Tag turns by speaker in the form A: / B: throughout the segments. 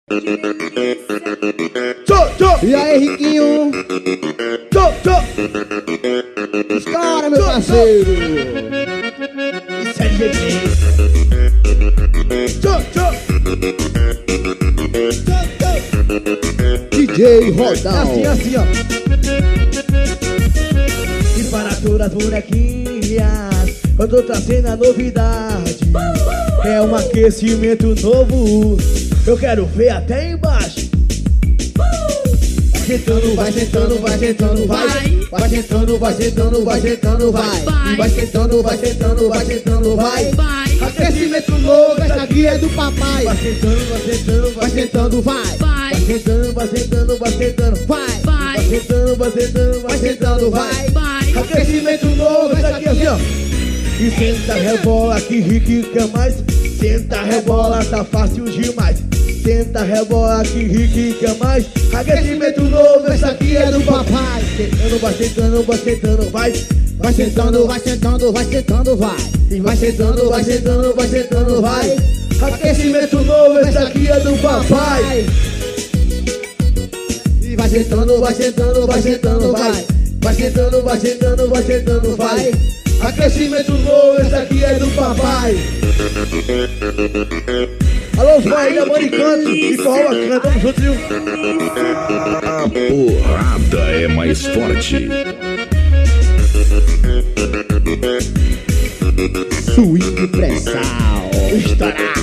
A: E aí, Riquinho? Estoura, meu parceiro.
B: Isso é
A: DJ Rodão.
B: Assim, ó. E para todas as bonequinhas, eu tô trazendo a novidade. É um aquecimento novo, eu quero ver até embaixo.
A: Vai sentando, vai sentando, vai. Vai sentando, vai sentando, vai sentando, vai. Vai sentando, vai sentando, vai sentando, vai. Aquecimento novo, essa aqui é do papai.
B: Vai sentando, vai sentando,
A: Vai sentando, vai.
B: vai sentando, vai sentando, vai sentando.
A: Vai.
B: Vai sentando, vai sentando,
A: Vai sentando, vai.
B: Aquecimento novo, essa aqui assim, ó. E senta, rebola, que rico quer mais. Senta, rebola, tá fácil demais. Senta, rebola, que rico quer mais. Aquecimento novo, essa aqui é do papai. Sentando, vai sentando, vai sentando, vai.
A: Vai sentando, vai sentando, vai sentando, vai.
B: Vai sentando, vai sentando, vai sentando, vai. Aquecimento novo, essa aqui é do papai.
A: E vai sentando,
B: Vai sentando, vai sentando, vai. Vai sentando, vai sentando, vai sentando, vai. Aquecimento novo, esse aqui é do papai. Alô, os pais da Mãe Canto e forró bacana, tamo junto, viu?
C: A porrada é mais forte.
A: Swing pressão.
B: Estourar.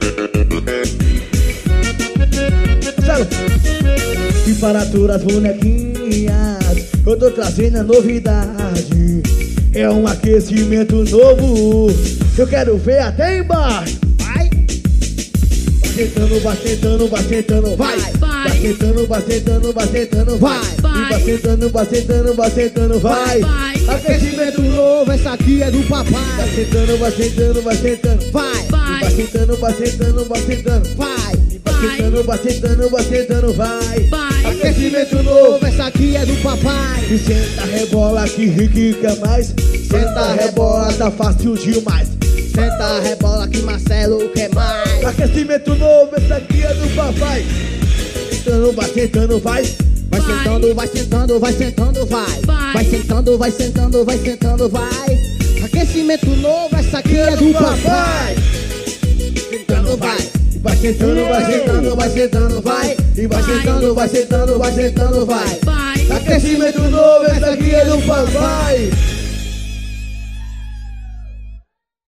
B: Marcelo. E para todas as bonequinhas, eu tô trazendo a novidade. É um aquecimento novo, eu quero ver até embaixo.
A: Vai.
B: Vai sentando, vai sentando, vai sentando, vai. Vai sentando, vai sentando, vai sentando, vai. E vai sentando, vai sentando, vai sentando, vai. Aquecimento novo,
A: Essa aqui é do
B: vai
A: papai.
B: sentando, vai sentando, vai sentando.
A: Vai.
B: Vai sentando, vai sentando, vai sentando.
A: Vai.
B: Vai sentando, vai sentando, vai sentando, vai. Aquecimento novo,
A: Essa aqui é do papai.
B: e senta, rebola, que rico quer mais. Senta, rebola, tá fácil demais.
A: Senta, rebola que Marcelo quer mais.
B: Aquecimento novo, esse aqui é do papai. Sentando, vai sentando, vai.
A: Vai sentando, vai sentando, vai sentando, vai. Vai sentando, vai sentando, vai sentando, vai. Aquecimento novo, essa aqui é do papai. Sentando, vai.
B: Vai sentando, vai sentando, vai sentando, vai. E vai sentando, vai sentando, vai sentando, vai. Aquecimento novo, esse aqui é do papai.